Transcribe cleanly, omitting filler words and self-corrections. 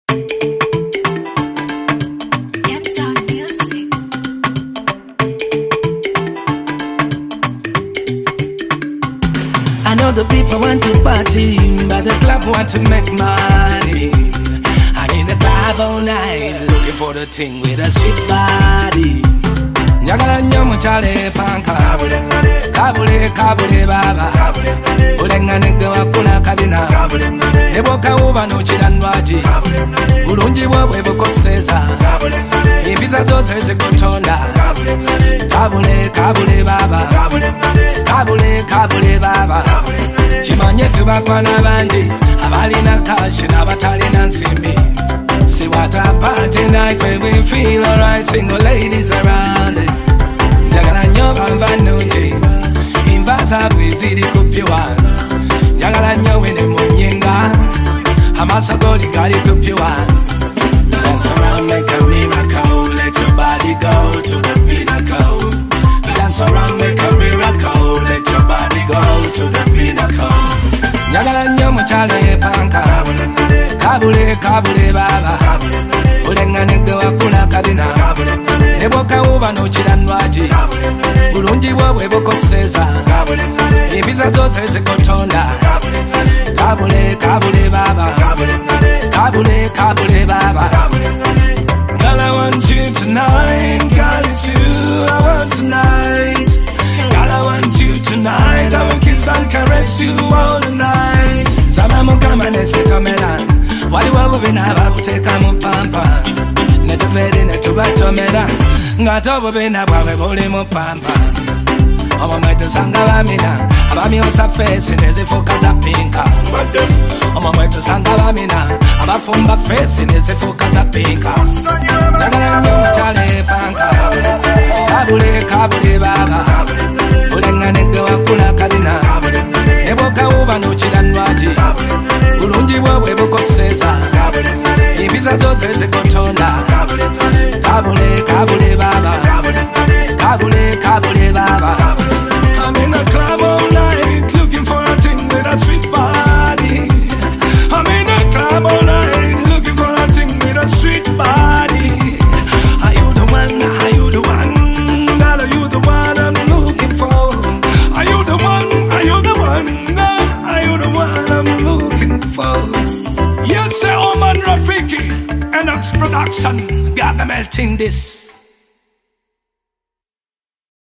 I know the people want to party, but the club want to make money. I need the club all night, looking for the thing with a sweet body. Njagala nnyo mukyale panka, kabule kabule baba, olengane gwe wakula kabina, ne bw'okawuba n'okira ndwaji, bulungi bwo bwe bukoseza, empisa zose zikutonda, kabule kabule baba, kabule kabule baba, kimanye tubakwana bangi, abalina kashi n'abatalina nsimbi. See what a party night where we feel alright, single ladies around it. Njagala nnyo bava nungi, invaza bwiziri kupyuwa. Njagala nnyo wene munyenga, amaaso goli gali kupyuwa. Dance around, make a miracle, let your body go to the pinnacle. Dance around, make a miracle, let your body go to the pinnacle. Njagala nnyo mukyale panka, kabule kabule baba, olengane gwe wakula kabina, ne bw'okawuba n'okira ndwaji, bulungi bwo bwe bukoseza, empisa zose zikutonda, kabule kabule baba, kabule kabule baba. Girl, I want you tonight, girl, it's you I want tonight. Girl, I want you tonight, I will kiss and caress you all night. Zama mukama nesetomera, waliwo bubi n'ababuteka mu pampa, ne tufeeri ne tubatomera, ng'ate obubina bwabwe buli mu pampa. Omwo mwe tusanga bamina, abamyusa feesi ne zifuuka za pinka. Omwo mwe tusanga bamina, abafumba feesi ne zifuuka za pinka. Njagala nnyo mukyale panka, kabule kabule baba, olengane gwe wakula kabina, ne bw'okawuba n'okira ndwaji, bulungi bwo bwe bukoseza, empisa zose zikutonda, kabule kabule baba, kabule kabule baba. I'm in a club all night, looking for a thing with a sweet body. I'm in a club all night, looking for a thing with a sweet body. Are you the one? Are you the one? Girl, are you the one I'm looking for? Are you the one? Are you the one? Girl, are you the one I'm looking for? Yes, sir, Oman Rafiki, and that's production. Got the melting this.